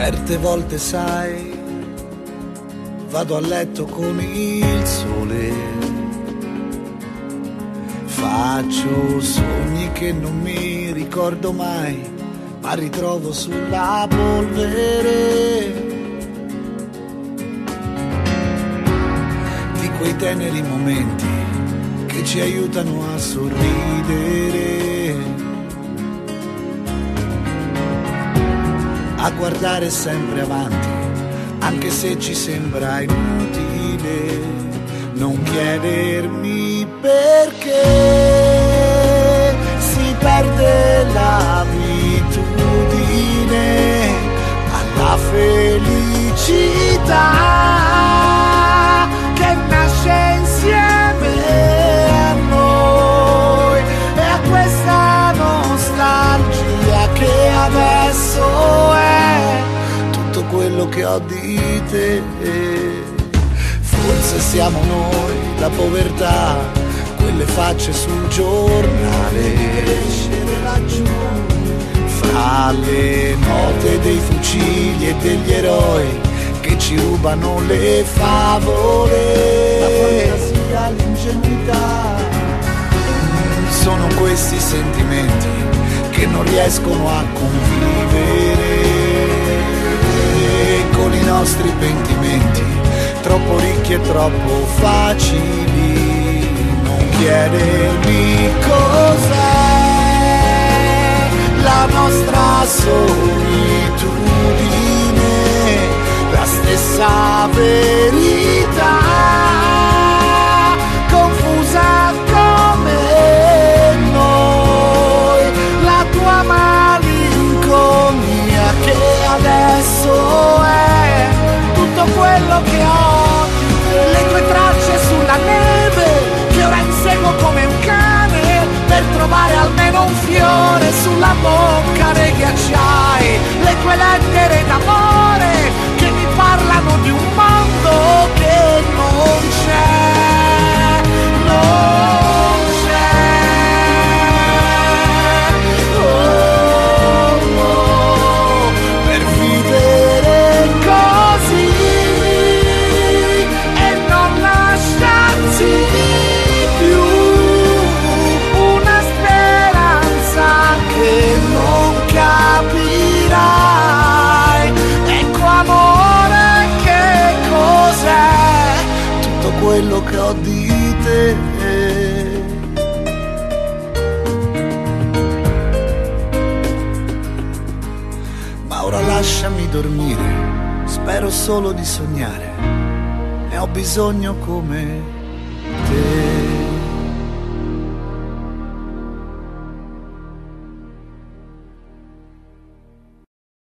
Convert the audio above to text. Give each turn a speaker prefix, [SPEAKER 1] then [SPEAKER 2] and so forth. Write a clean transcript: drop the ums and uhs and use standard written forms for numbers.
[SPEAKER 1] Certe volte sai, vado a letto con il sole, faccio sogni che non mi ricordo mai, ma ritrovo sulla polvere di quei teneri momenti che ci aiutano a sorridere, a guardare sempre avanti, anche se ci sembra inutile. Non chiedermi perché si perde l'abitudine alla felicità che nasce insieme a noi, e a questa nostalgia che adesso è tutto quello che ho di te. Forse siamo noi la povertà, quelle facce sul giornale, crescere laggiù fra le note dei fucili e degli eroi che ci rubano le favole, la fantasia, l'ingenuità. Sono questi sentimenti che non riescono a convivere con i nostri pentimenti, troppo ricchi e troppo facili. Non chiedermi cos'è la nostra solitudine, la stessa verità, confusa come noi, la tua malinconia che adesso è tutto quello che ho, le tue tracce sulla neve che ora inseguo come un cane per trovare almeno un fiore sulla bocca dei ghiacciai, le tue lettere d'amore che mi parlano di un mondo che non c'è, non c'è. Oh, oh, per vivere così e non lasciarsi più una speranza che non capirai. Ecco amore, che cos'è tutto quello che ho di te. Ma ora lasciami dormire, spero solo di sognare, ne ho bisogno come